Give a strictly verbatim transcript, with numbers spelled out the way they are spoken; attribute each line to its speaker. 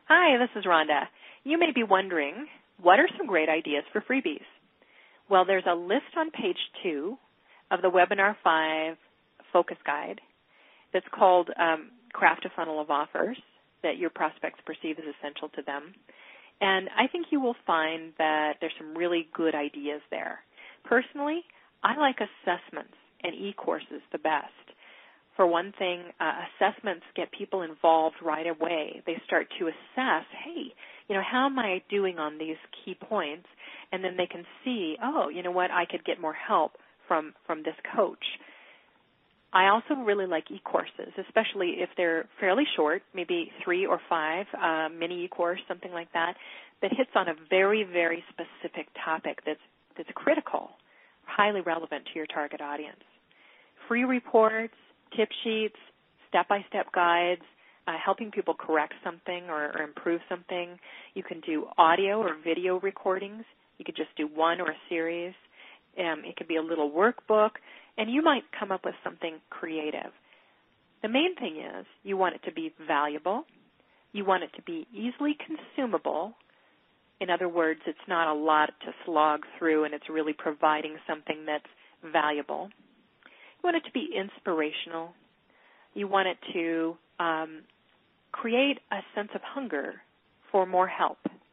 Speaker 1: Hi, this is Rhonda. You may be wondering, what are some great ideas for freebies? Well, there's a list on page two of the Webinar five Focus Guide that's called um, Craft a Funnel of Offers that your prospects perceive as essential to them. And I think you will find that there's some really good ideas there. Personally, I like assessments and e-courses the best. For one thing, uh, assessments get people involved right away. They start to assess, hey, you know, how am I doing on these key points? And then they can see, oh, you know what, I could get more help from, from this coach. I also really like e-courses, especially if they're fairly short, maybe three or five, uh, mini e-course, something like that, that hits on a very, very specific topic that's, that's critical, highly relevant to your target audience. Free reports, tip sheets, step-by-step guides, uh, helping people correct something or, or improve something. You can do audio or video recordings. You could just do one or a series. Um, it could be a little workbook, and you might come up with something creative. The main thing is you want it to be valuable. You want it to be easily consumable. In other words, it's not a lot to slog through, and it's really providing something that's valuable. You want it to be inspirational. You want it to um, create a sense of hunger for more help